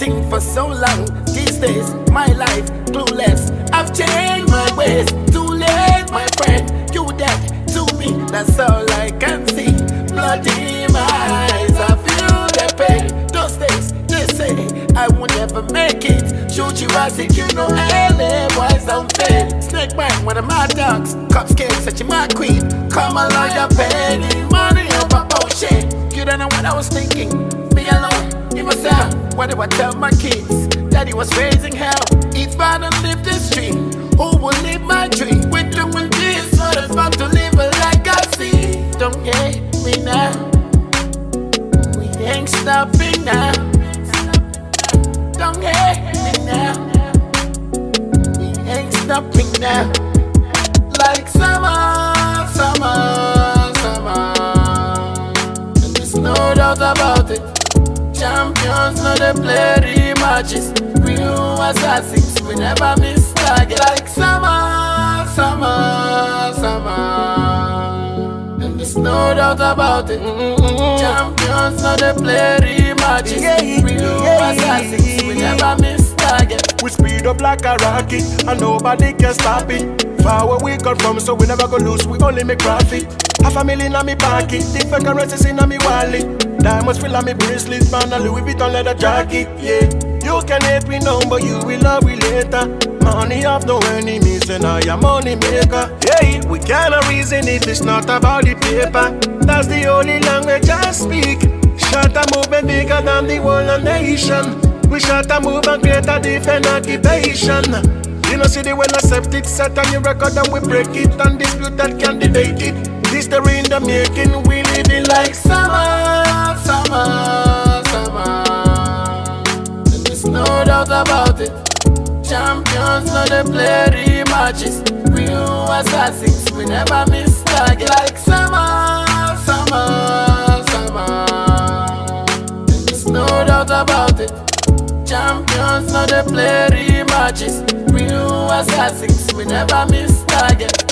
thing for so long. These days, my life clueless. I've changed my ways. Too late, my friend. You dead to me. That's all I can see. Blood in my eyes. I feel the pain. Those days, they say I will never make it. Shoot Jurassic, you know LA boys don't fail. Snake bite, one of my dogs. Cop scared, such a my queen. Come along, you're paying money over bullshit. You don't know what I was thinking. Be alone, in myself. What do I tell my kids? Daddy was raising hell. Each man and live this dream. Who will live my dream? We're doing this for the fun to live a like I see. Don't hate me now. We ain't stopping now. Don't hate me now. We ain't stopping now. Like summer, summer, summer. And there's no doubt about it. Champions know they play rematches. Real assassins, we never miss target. Like summer, summer, summer. And there's no doubt about it. Champions know they play rematches. Real assassins, we never miss target. We speed up like a rocket, and nobody can stop it. Far where we come from, so we never go lose, we only make profit. $500,000 in me pocket, different currencies in me wallet. Diamonds fill on me bracelet, man, a Louis Vuitton leather jacket, yeah. You can hate me now, but you will love me later. Money have no enemies, and I am money maker. Yeah, we cannot reason if it's not about the paper. That's the only language I speak. Shut a movement bigger than the whole nation. We shut a move and create a different occupation. You know, see the well accepted, set on your record and we break it and dispute that can debate it. History in the making, we living like summer, summer, summer. And there's no doubt about it. Champions know they play rematches. Real assassins, we never miss target. Like summer, summer, summer. And there's no doubt about it. Champions know they play rematches. Real assassins, we never miss target.